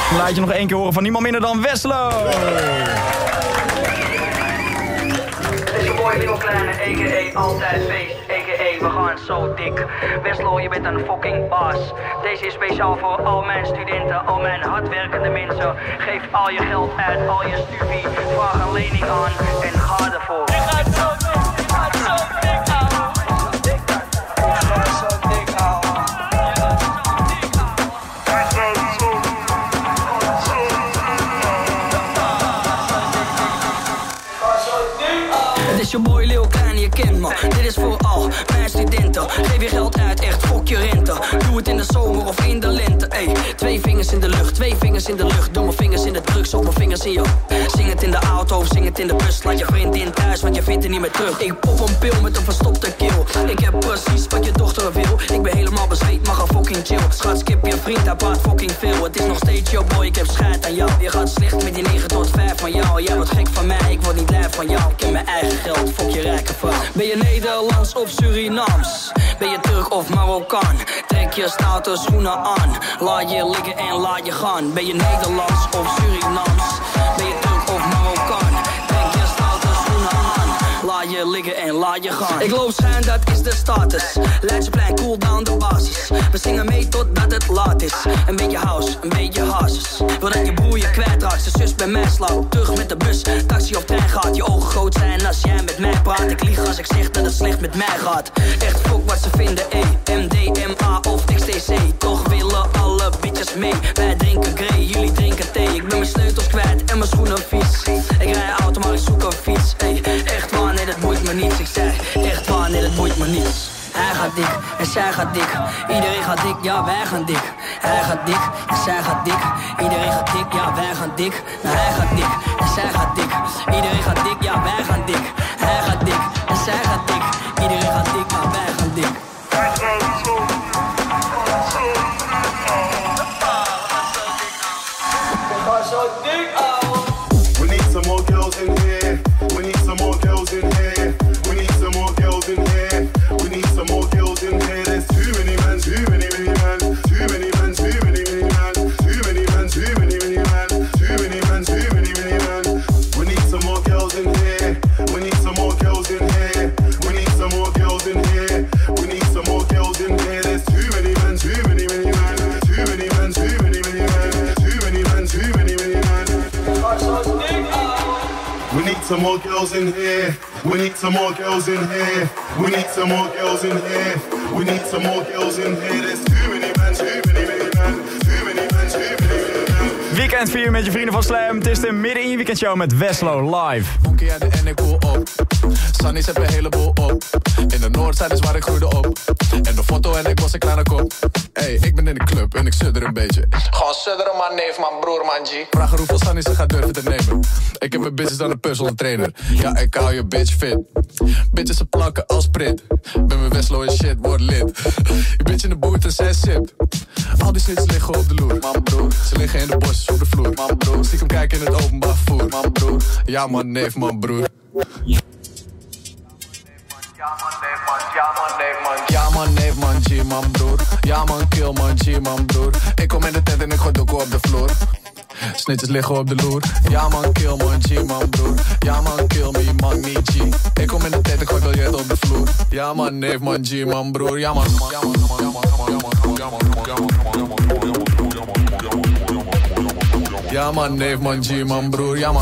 Laat je nog één keer horen van niemand minder dan Westlo. Het is je boy Lil Kleine, a.k.a. altijd feest, a.k.a. we gaan zo dik. Westlo, je bent een fucking baas. Deze is speciaal voor al mijn studenten, al mijn hardwerkende mensen. Geef al je geld uit, al je studie, vraag een lening aan en ga ervoor. Je gaat zo dik, je gaat zo dik houden. Je gaat zo dik houden. Het is je boy Lil Kleine, je kent me. Dit is voor al mijn studenten. Geef je geld uit, echt fok je rente. Doe het in de zomer of in de lente. Ey, 2 vingers in de lucht, 2 vingers in de lucht. Doe mijn vingers in de drugs of mijn vingers in je. Zing het in de auto of zing het in de bus. Laat je vriendin thuis, want je vindt er niet meer terug. Ik pop een pil met een verstopte keel. Ik heb precies wat je dochter wil. Ik ben helemaal bezweet, maar ga fucking chill. Schat, skip je vriend, hij praat fucking veel. Het is nog steeds jouw boy, ik heb scheid aan jou. Je gaat slecht met die 9 tot 5 van jou. Jij wordt gek van mij, ik word niet lijf van jou. Ik heb mijn eigen geld, fok je rijke vrouw. Ben je Nederlands of Surinaams? Ben je Turk of Marokkaan? Trek je stoute schoenen aan. Laat je liggen en laat je gaan. Ben je Nederlands of Surinaams? Ben je Turk of Marokkaan? Trek je stoute schoenen aan. Laat je liggen en laat je gaan. Ik loop schuin, dat is de status. Leidseplein, cool down de basis. We zingen mee totdat het laat is. Een beetje house, een beetje hazes. Wil dat je broer je kwijtraakt, zijn zus bij mij slaat. Terug met de bus, taxi of trein gaat. Je ogen groot zijn als jij met mij praat. Ik lieg als ik zeg dat het slecht met mij gaat. Echt fok wat ze vinden, MDMA of XTC. Toch willen alle bitches mee. Wij drinken grey, jullie drinken thee. Ik ben mijn sleutels kwijt en mijn schoenen vies. Ik rij auto maar ik zoek een fiets. Ey, echt waar, nee dat boeit me niets. Ik zei, echt waar, nee dat boeit me niets. Hij gaat dik en zij gaat dik. Iedereen gaat dik, ja wij gaan dik. Hij gaat dik en zij gaat dik. Iedereen gaat dik, ja wij gaan dik. Nou hij gaat dik en zij gaat dik. Iedereen gaat dik, ja wij gaan dik. Hij gaat dik en zij gaat dik. Iedereen gaat dik, ja wij gaan dik. We need some more girls in here. We need some more girls in here. We need some more girls in here. We need some more girls in here. There's too many men, too many men. Too many men, too many men. Too many men, too many men. Too many men, too many men. We need some more girls in here. We need some more girls in here. We need some more girls in here. We need some more girls in here. There's too many men, too many men. Too many men, too many men. Too many men, too many men. We need some more girls in here. We need some more girls in here. We need some more girls in here. We need some more girls in here. There's too many men, too many men. Too many men, too many men. Weekend 4 met je vrienden van Slam. Het is de midden in je weekendshow met Westlo live. Bonkie aan de en ik cool op. Sunny's heb een heleboel op. In de Noordzijde is waar ik groeide op. En de foto en ik was een kleine kop. Hey, ik ben in de club en ik sudder een beetje. Gewoon sudderen man, neef, man, broer, man, G. Vraag haar hoeveel Sunny ze gaat durven te nemen. Ik heb een business dan een personal trainer. Ja, ik hou je bitch fit. Bitches ze plakken als Brit. Ben mijn Westlo en shit, word lid. Je bitch in de boot en zij sipt. Al die snits liggen op de loer. Man, broer. Ze liggen in de bosjes op de vloer. Man, broer. Stiekem kijken in het openbaar vervoer. Man, broer. Ja, man, neef, man, broer. Ja man, neef man, G man broer. Ja man, kill man, G man broer. Ik kom in de tent en ik gooi doekoe op de vloer. Snitjes liggen op de loer. Ja man, kill man, G man broer. Ja man, kill me man, niet G. Ik kom in de tent en ik gooi biljet op de vloer. Ja man, neef man, G man broer. Ja man, ja man, ja man, neef man, G man broer. Ja man.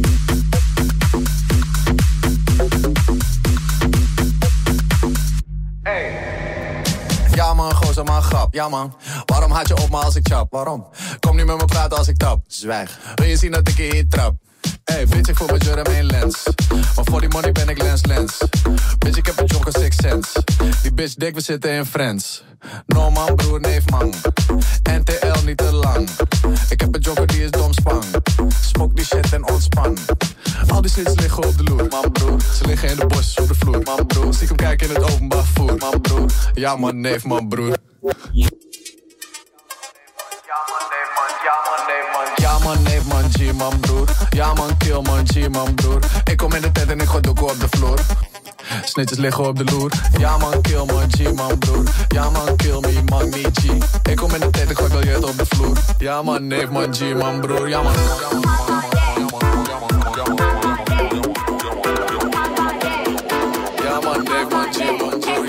Ja man, gozer man, grap, ja man. Waarom haat je op me als ik chap, waarom? Kom niet met me praten als ik tap, zwijg. Wil je zien dat ik je hit trap? Hey, bitch, ik voel mijn Jermaine Lens. Maar voor die money ben ik lens. Bitch, ik heb een jonker 6 cents. Die bitch dik, we zitten in Friends. No man, broer, neef man. NTL niet te lang. Ik heb een jonker die is domspang. Smoke die shit en ontspan. Al die snits liggen op de loer, man broer. Ze liggen in de bosjes op de vloer, man broer. Stiekem kijken in het openbaar vervoer, man broer. Ja man, neef man, broer. Ja man, neef man, G man broer. Ja man, kill man, G man broer. Ik kom in de tent en ik gooi doekoe op de vloer. Snitches liggen op de loer. Ja man, kill man, G man broer. Ja man, kill me, man niet G. Ik kom in de tijd, ik gooi biljet op de vloer. Ja man, neef man, G man broer. Ja man, ja man, neef man, G man broer.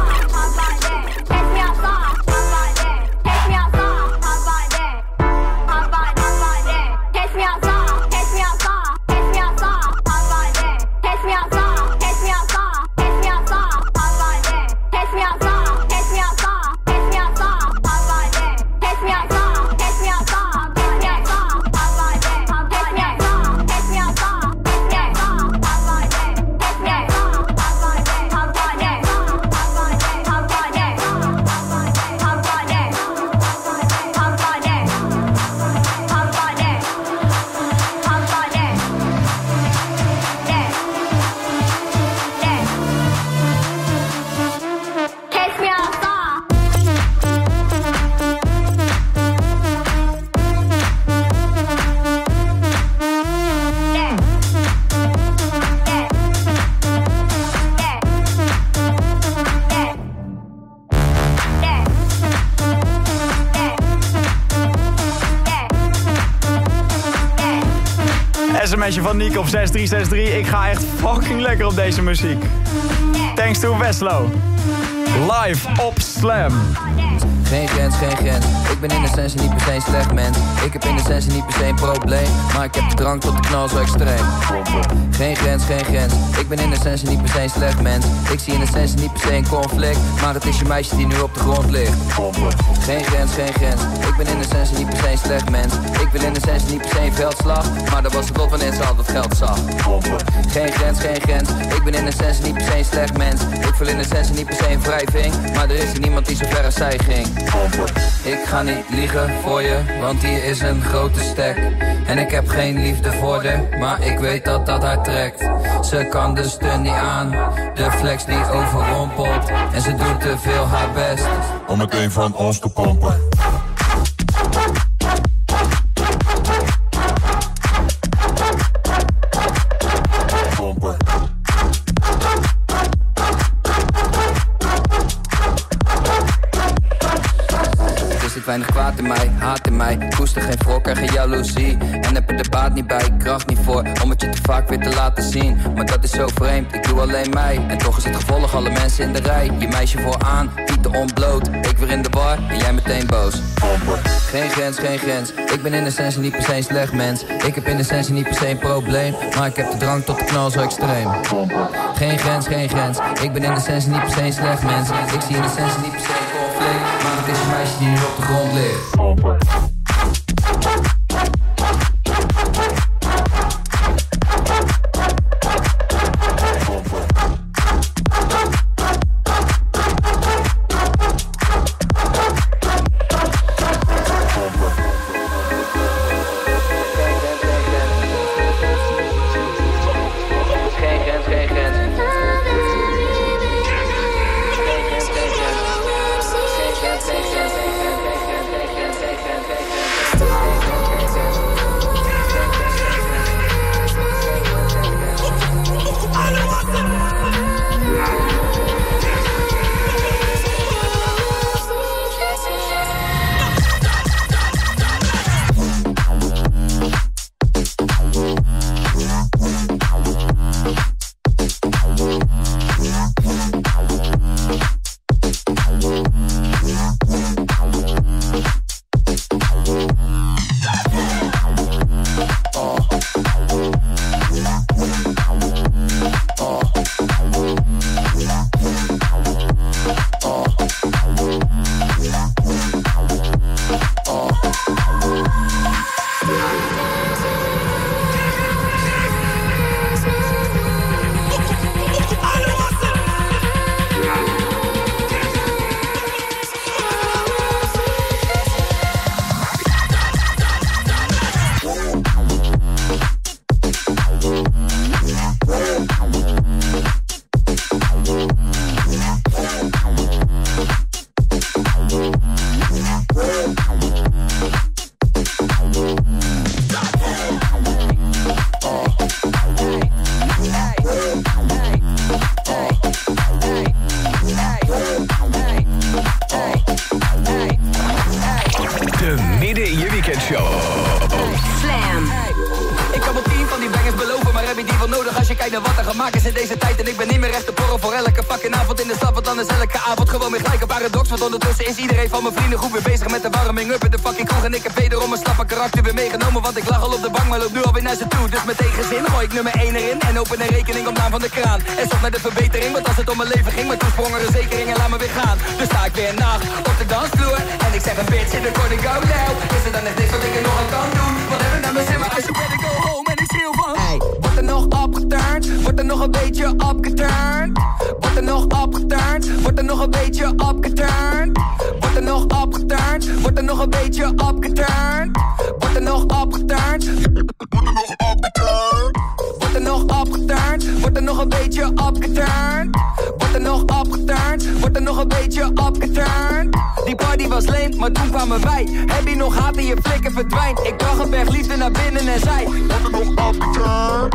SMS'je van Nick op 6363. Ik ga echt fucking lekker op deze muziek. Thanks to Westlo. Live op Slam. Geen grens, geen grens. Ik ben in essentie niet per se een slecht mens. Ik heb in essentie niet per se een probleem. Maar ik heb de drang tot de knal zo extreem. Geen grens, geen grens. Ik ben in essentie niet per se een slecht mens. Ik zie in essentie niet per se een conflict. Maar het is je meisje die nu op de grond ligt. Geen grens, geen grens. Ik ben in essentie niet per se een slecht mens. Ik wil in essentie niet per se een veldslag. Maar dat was het lot wanneer ze al dat geld zag. Geen grens, geen grens. Ik ben in essentie niet per se een slecht mens. Ik wil in essentie niet per se een wrijving. Maar er is er niemand die zo ver als zij ging. Ik ga niet liegen voor je, want hier is een grote stek. En ik heb geen liefde voor haar, maar ik weet dat dat haar trekt. Ze kan de steun niet aan, de flex die overrompelt. En ze doet te veel haar best om meteen van ons te pompen. Weinig kwaad in mij, haat in mij. Koester geen wrok en geen jaloezie. En heb er de baat niet bij, kracht niet voor. Om het je te vaak weer te laten zien. Maar dat is zo vreemd, ik doe alleen mij. En toch is het gevolg alle mensen in de rij. Je meisje vooraan, Pieter ontbloot. Ik weer in de bar en jij meteen boos. Geen grens, geen grens. Ik ben in essentie niet per se een slecht mens. Ik heb in essentie niet per se een probleem. Maar ik heb de drang tot de knal zo extreem. Geen grens, geen grens. Ik ben in essentie niet per se een slecht mens. Ik zie in essentie niet per se een conflict. Maar het is een meisje die nu op de grond ligt. weekendshow. Slam. Ik kan wel 10 van die bangers beloven, maar heb je die wel nodig als je kijkt naar wat er gemaakt is in deze tijd. En ik ben niet meer echt te porren voor elke fucking avond in de stad, want dan is elke avond gewoon weer gelijk een paradox. Want ondertussen is iedereen van mijn vrienden goed weer bezig met de warming-up in de fucking kroeg. En ik heb wederom mijn slappe karakter weer meegenomen, want ik lag al op de bank, maar loop nu alweer naar ze toe. Dus met tegenzin gooi ik nummer 1 erin en open een rekening op naam van de kraan. En zocht naar de verbetering, want als het om mijn leven ging, maar toen sprong er een zekering en laat me weer gaan. Dus sta ik weer nacht op de dansvloer en ik zeg een bitch in de corner go now. Is er dan echt niks wat ik er nog aan kan doen? Wat heb ik naar mijn zin, maar als je better go home en ik schreeuw van hey, wordt er nog opgeturnd? Wordt er nog een beetje opgeturnd? Wordt er nog opgeturnd? Wordt er nog een beetje opgeturnd? Wordt er nog opgeturnd? Wordt er nog een beetje opgeturnd? Wordt er nog opgeturnd? Wordt er nog opgeturnd? Wordt er nog een beetje opgeturnd? Wordt er nog opgeturnd? Wordt er nog een beetje opgeturnd? Die party was leem, maar toen kwamen wij. Heb je nog haat in je flikken verdwijnt? Ik bracht een berg liefde naar binnen en zei wordt er nog opgeturnd?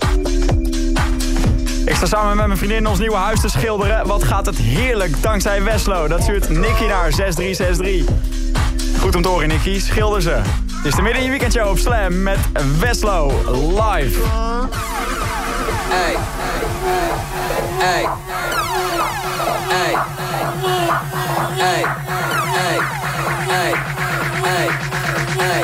Ik sta samen met mijn vriendin ons nieuwe huis te schilderen. Wat gaat het heerlijk dankzij Weslo. Dat stuurt Nicky naar 6363. Goed om te horen, Nicky. Schilder ze. Het is de midden in je weekendshow op Slam met Weslo live. Hey, hey, hey, hey, hey, hey, hey, hey,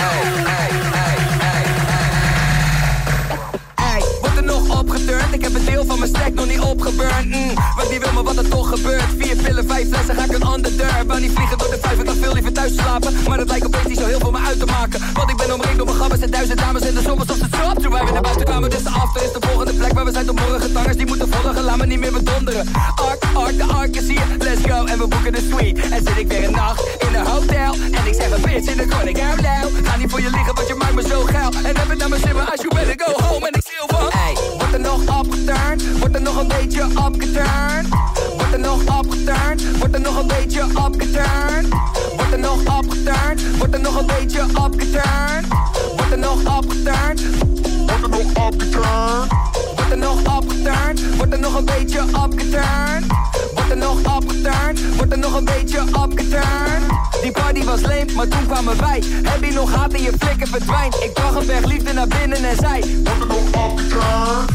hey, wordt er nog opgeturnd? Ik heb een deel van mijn stack nog niet opgeburnd. Want wie wil me wat er toch gebeurt? 4 pillen, 5 flessen, ga ik een underdeur. Wou niet vliegen door de 5, ik lag veel liever thuis slapen. Maar dat lijkt opeens niet zo heel veel me uit te maken. Want ik ben omringd door mijn gabbers en 1000 dames en de zommers op de trap. Toen wij weer naar buiten kwamen, dus de after is de volgende plek waar we zijn tot morgen. Tangers die moeten volgen, laat me niet meer bedonderen. Ark, de ark is hier, let's go. En we boeken de suite. En zit ik weer een nacht in een hotel. En ik zeg een bitch in de corner, go now. Ga niet voor je liggen, want je maakt me zo geil. En heb het naar mijn zin, maar als you better go home. En ik schreeuw van hey, wordt er nog opgeturnd? Wordt er nog een beetje opgeturnd? Wordt er nog opgeturnd? Wordt er nog een beetje opgeturnd? Wordt er nog opgeturnd? Wordt er nog een beetje opgeturnd? Wordt er nog opgeturnd? Wordt er nog opgeturnd? Wordt er nog opgeturnd? Wordt er nog een beetje opgeturnd? Wordt er nog opgeturnd? Wordt er nog een beetje opgeturnd? Die party was leem, maar toen kwamen wij. Heb je nog haat in je flikken verdwijnt? Ik bracht een berg liefde naar binnen en zei wordt er nog opgeturnd?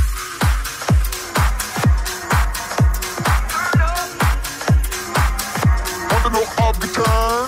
Wordt er nog opgeturnd?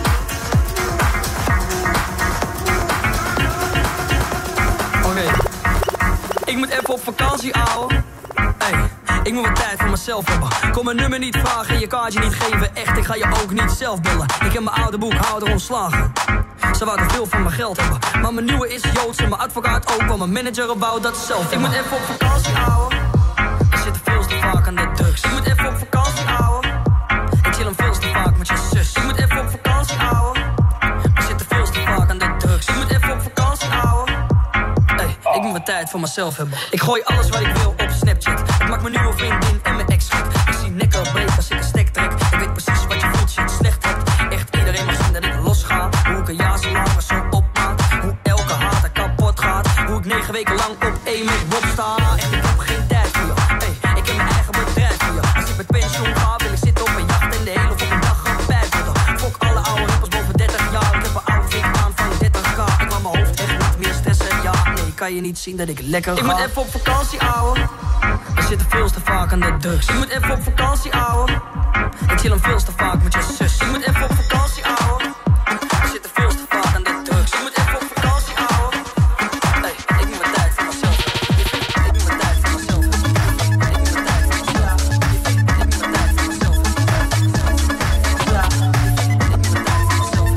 Ik moet even op vakantie, ouwe. Hey, ik moet wat tijd voor mezelf hebben. Kom mijn nummer niet vragen en je kaartje niet geven. Echt, ik ga je ook niet zelf bellen. Ik heb mijn oude boekhouder ontslagen. Ze wou te veel van mijn geld hebben. Maar mijn nieuwe is Joods en mijn advocaat ook. Want mijn manager wou dat zelf. Ik moet even op vakantie, ouwe. Ik zit er veel te vaak aan de drugs. Ik moet even op vakantie, ouwe. Ik chill hem veel te vaak met je zus. Ik moet even op vakantie, ouwe. Ik zit er veel te vaak aan de drugs. Ik moet even op vakantie, ouwe. Ik moet wat tijd voor mezelf hebben. Ik gooi alles wat ik wil op Snapchat. Ik maak mijn nieuwe vriendin en mijn ex gek. Ik zie nekken breed als ik een stek trek. Ik weet precies wat je voelt, shit slecht hebt. Echt iedereen mag zien dat ik losga. Hoe ik een jaar zo lang maar zo opmaak. Hoe elke haat er kapot gaat. Hoe ik 9 weken lang op 1 met Bob sta. En ik heb geen tijd voor je. Hey, ik heb mijn eigen bedrijf voor je. Als ik met pensioen ga, wil ik zitten op een jacht. En de hele fucking dag gaan pijpen. Fok alle oude rappers boven 30 jaar. Ik heb een outfit aan van 30k. Ik laat mijn hoofd echt niet meer stressen, ja. Nee, kan je niet zien dat ik lekker ga. Ik moet even op vakantie, ouwe. We zitten veel te vaak aan de drugs. Ik moet even op vakantie, ouwe. Ik chill hem veel te vaak met je zus. Ik moet even op vakantie, ouwe. We zitten veel te vaak aan de drugs. Ik moet even op vakantie, ouwe. Hey, ik moet wat tijd voor mezelf. Ik moet wat tijd voor mezelf. Ik moet wat tijd voor mezelf. Ik moet wat tijd voor mezelf. Ja. Ik moet wat tijd voor mezelf.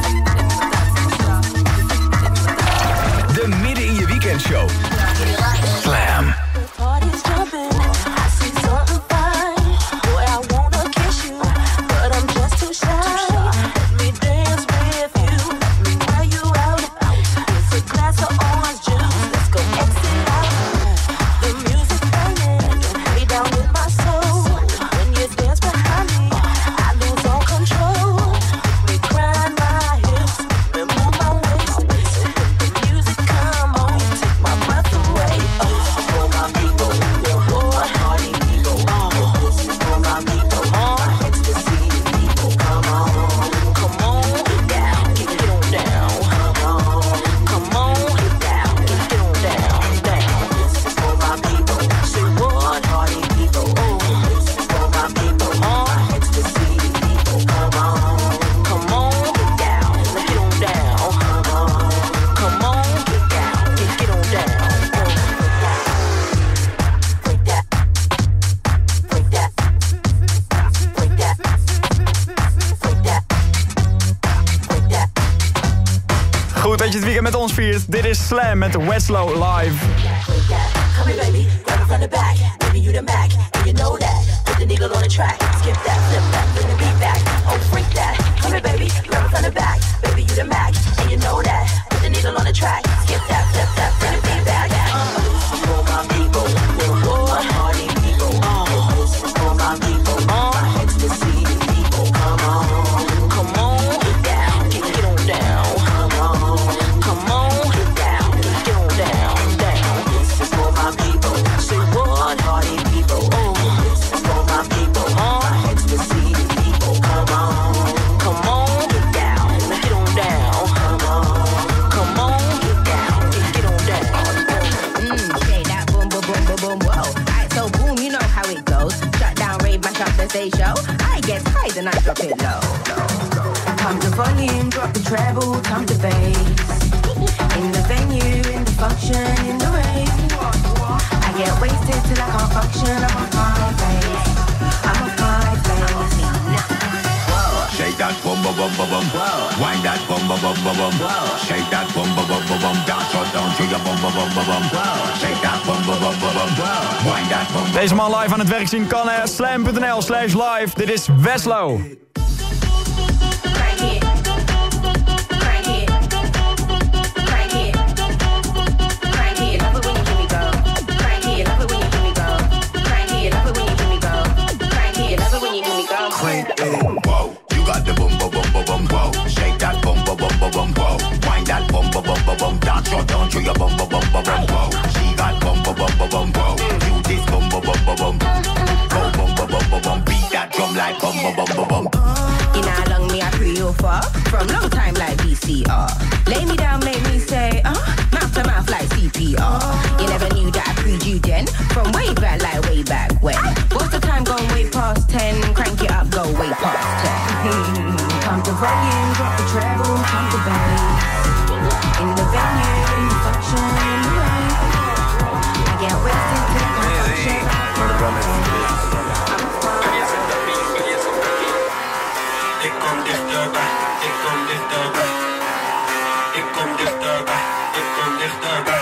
De midden in je weekendshow. Slam. Party's jumping, I see something fine. Boy, I wanna kiss you, but I'm just too shy. Let me Goed dat je het weekend met ons viert. Dit is Slam met Westlow live. Come here, baby, grab it from the back. Baby, you the Mac, and you know that. Put the needle on the track. Skip that, flip that, bring the beat back. Oh, freak that. Come here, baby, grab it from the back. Baby, you the Mac, and you know that. Put the needle on the track. Skip that, flip that, bring the beat back. This is for my people, my party people. This is for my people, my ecstasy people. Come on, get down, get on down. Come on, get down, get on down. This is for my people. Say what? Party people. This is for my people. My ecstasy people. Come on, get down, get on down. Come on, get down, get on down. Okay, that boom, boom, boom, boom, boom, whoa. Alright, so boom, you know how it goes. Shut down, rave, mash up the stage show. I get high, then I drop it low. Come to volume, drop the treble, come to bass. In the venue, in the function, in the rave. I get wasted till I can't function. I'm on my face. I'm on my face. Shake that bum bum bum bum bum. Wind that bum bum bum bum bum. Shake that bum bum bum bum bum. Dance or down to your bum bum bum bum bum. Shake that bum bum bum bum bum. Wind that bum. Deze man live aan het werk zien kan slam.nl/live. Dit is Westlow. Crank it. Crank it. Crank it. Crank it. Love it when you give me go. Crank it. Love it when you give me go. Crank it. Love it when you give me go. Crank it. Love it when you give me go. Crank it. Whoa, you got the bum bum bum bum bum. Whoa, shake that bum bum bum bum bum. Whoa, wind that bum bum bum bum bum. Dance or down to your bum bum bum bum bum. Whoa, she got bum bum bum bum bum. Whoa, you this bum bum bum bum bum. Go bum bum bum bum bum. Beat that drum like bum bum bum bum bum. You know how long me I pre you for? From long time like VCR. Lay me down, make me say, mouth to mouth like CPR. You never knew that I pre'd you then. From way back, like way back when. What's the time gone way past 10? Crank it up, go way past 10. Come to volume, drop the treble, come to bass. In the venue, in the function, in the rave. I get wasted till I can't function. Ik kom dichterbij, ik kom dichterbij. Ik kom dichterbij, ik kom dichterbij.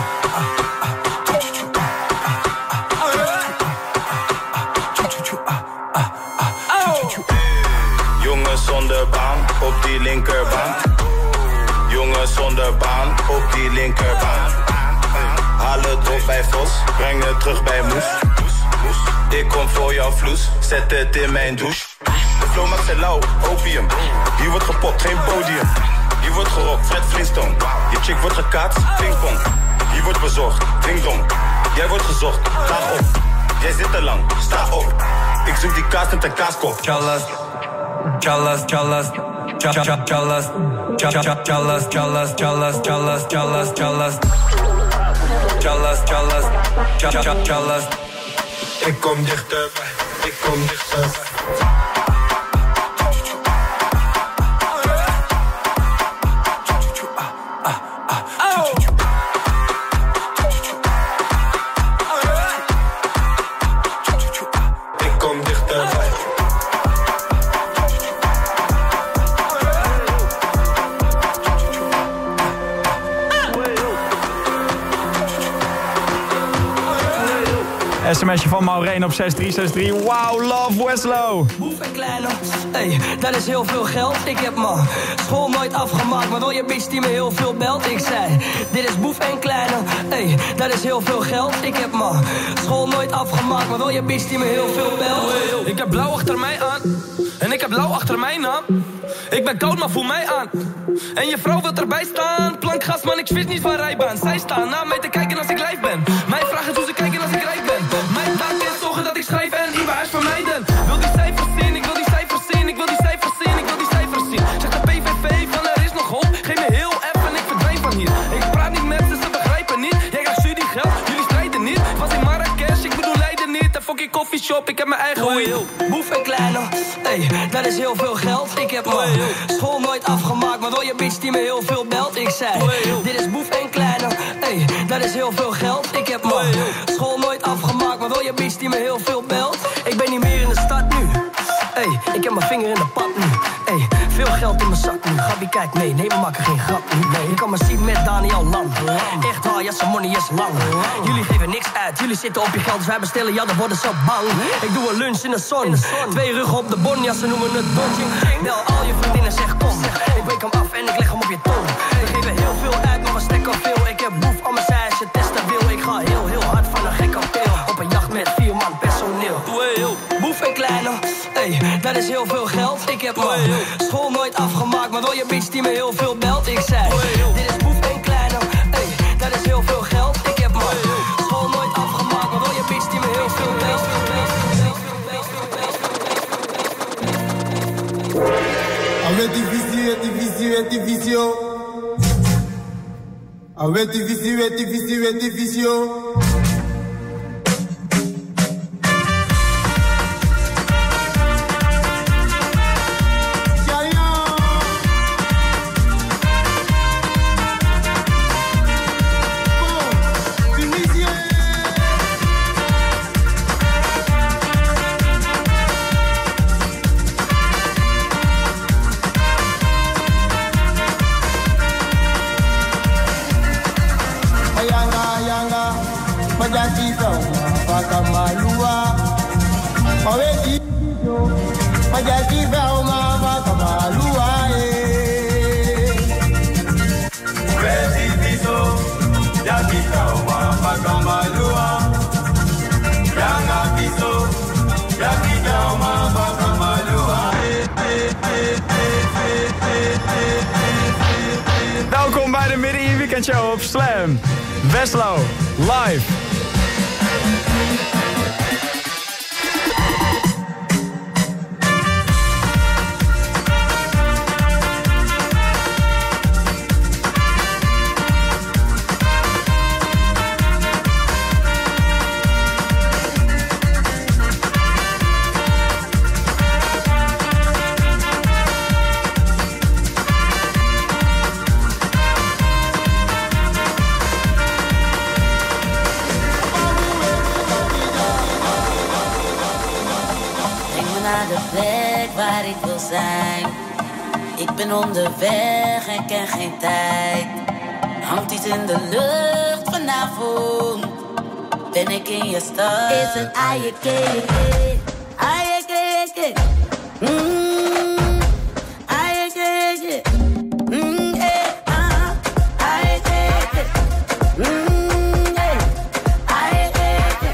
Jongens zonder baan op die linkerbaan. Jongens zonder baan op die linkerbaan. Haal het op bij Vos, breng het terug bij Moes. Ik kom voor jouw vloes, zet het in mijn douche. De flow maakt zijn lauw, opium. Hier wordt gepopt, geen podium. Hier wordt gerokt, Fred Flintstone. Je chick wordt gekaatst, pingpong. Hier wordt bezorgd, ding dong. Jij wordt gezocht, ga op. Jij zit te lang, sta op. Ik zoek die kaas met een kaaskop. Chalas, chalas, chalas. Chalas, chalas, chalas, chalas, chalas, chalas, chalas, chalas. Chalas, chalas, chalas. Ik kom dichterbij, ik kom dichterbij. SMS'je van Maureen op 6363. Wow, love Westlow. Boef en kleine, hey, dat is heel veel geld. Ik heb mijn school nooit afgemaakt, maar wil je bitch die me heel veel belt? Ik zei, dit is Boef en kleine, hey, dat is heel veel geld. Ik heb mijn school nooit afgemaakt, maar wil je bitch die me heel veel belt? Ik heb blauw achter mij aan, en ik heb blauw achter mijn naam. Ik ben koud, maar voel mij aan. En je vrouw wil erbij staan. Plankgas, man, ik switch niet van rijbaan. Zij staan naar mij te kijken als ik live ben. Mijn vraag is hoe ze kijken als ik rijk ben. Mijn taak is zorgen dat ik schrijf en IBA's vermijden. Wil die cijfers zien, ik wil die cijfers zien. Ik wil die cijfers zien, ik wil die cijfers zien. Zeg de PVV van er is nog hoop. Geef me heel even en ik verdwijn van hier. Ik praat niet met ze, ze begrijpen niet. Jij krijgt studie geld, jullie strijden niet. Was in Marrakesh, ik bedoel Leiden niet. En fucking coffeeshop, ik heb mijn eigen wheel. Boef en kleine, hey, dat is heel veel geld. Ik heb mijn school nooit afgemaakt, maar wil je bitch die me heel veel belt? Ik zei, dit is Boef en kleine, hey, dat is heel veel geld. Ik heb mijn school nooit afgemaakt, maar wil je bitch die me heel veel belt? Ik ben niet meer in de stad nu, hey, ik heb mijn vinger in de pap nu, hey, veel geld. geld in mijn zak nu. Gabi kijk mee, nee we maken geen grap nu. Nee, je kan me zien met Daniel Lam. Echt waar, ja zijn money is lang. Jullie geven niks uit, jullie zitten op je geld. Dus wij bestellen, ja dan worden ze bang. Ik doe een lunch in de zon. 2 ruggen op de bon, ja ze noemen het dodging. Bel al je vriendinnen, zeg kom. Ik breek hem af en ik leg hem op je tong. We geven heel veel uit, maar we stekken veel. Ik heb boef aan mijn zij als je testen wil. Ik ga heel hard van een gekke pil. Op een jacht met 4 man personeel. Doe heel boef en kleine, ey, dat is heel veel geld. Ik heb mijn school nooit afgemaakt, maar wel je bitch die me heel veel belt. Ik zei, dit is boef en kleine, ey, dat is heel veel geld. Ik heb mijn school nooit afgemaakt, maar wel je bitch die me heel veel belt. Avec division. Avec division. Welkom bij de Midden in je Weekend Show op Slam. Westlo, live. Waar ik wil zijn. Ik ben onderweg en ken geen tijd. Hangt iets in de lucht vanavond. Ben ik in je stad? Is het aïe-keke? Aïe-keke. Aïe-keke. Aïe-keke. Aïe-keke.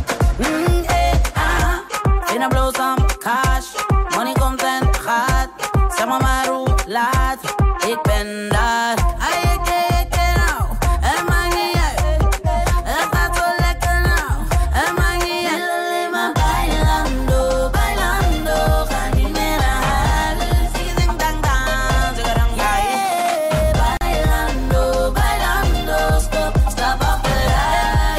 Finna blow some cash. Money komt en gaat. Zeg maar hoe laat. Ik ben daar. Aïe-keke nou. Het maakt niet uit. Het gaat zo lekker nou. Het maakt niet uit. Alleen maar bailando, bailando. Ga niet meer naar huis. Zing dang dang. Zeg dang yeah. Bailando, bailando. Stap op de rij.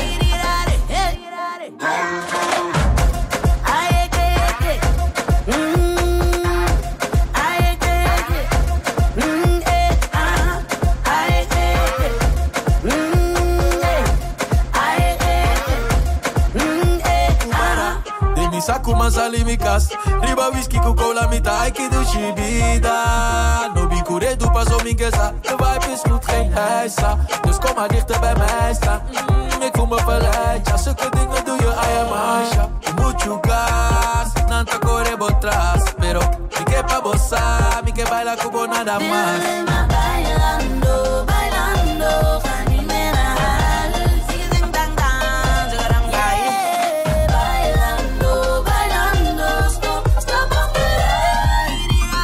Sakuma salimikas, riba whisky cola mita, aiki do shibida. No bikure do paso mingesa, de vibe is goed, geen heisa. Dus kom maar dichter bij mij staan. Ik voel me verleid, ja, zulke dingen doe je aan je maasja. Mucho gas, nanta corre botras, pero mi que pa bossa, mi que baila como nada más. Bailando, bailando, ga niet meer naar huis. Zing dang dang, zeg dang yeah. Bailando, bailando, stop op de rij.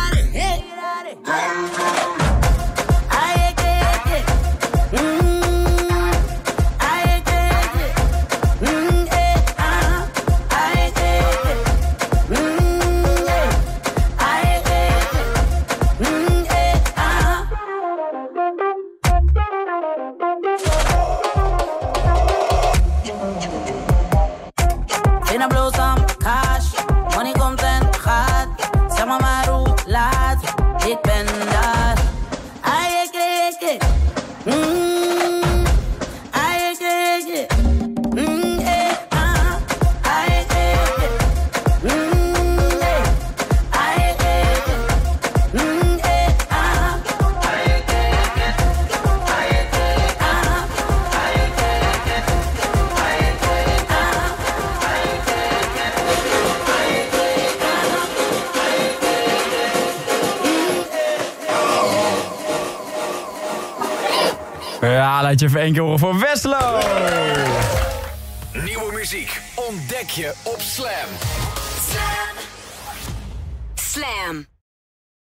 Aïe-keke. Aïe-keke. Aïe-keke. Ja, laat je even 1 keer horen voor Westlo. Nieuwe muziek ontdek je op Slam. Slam.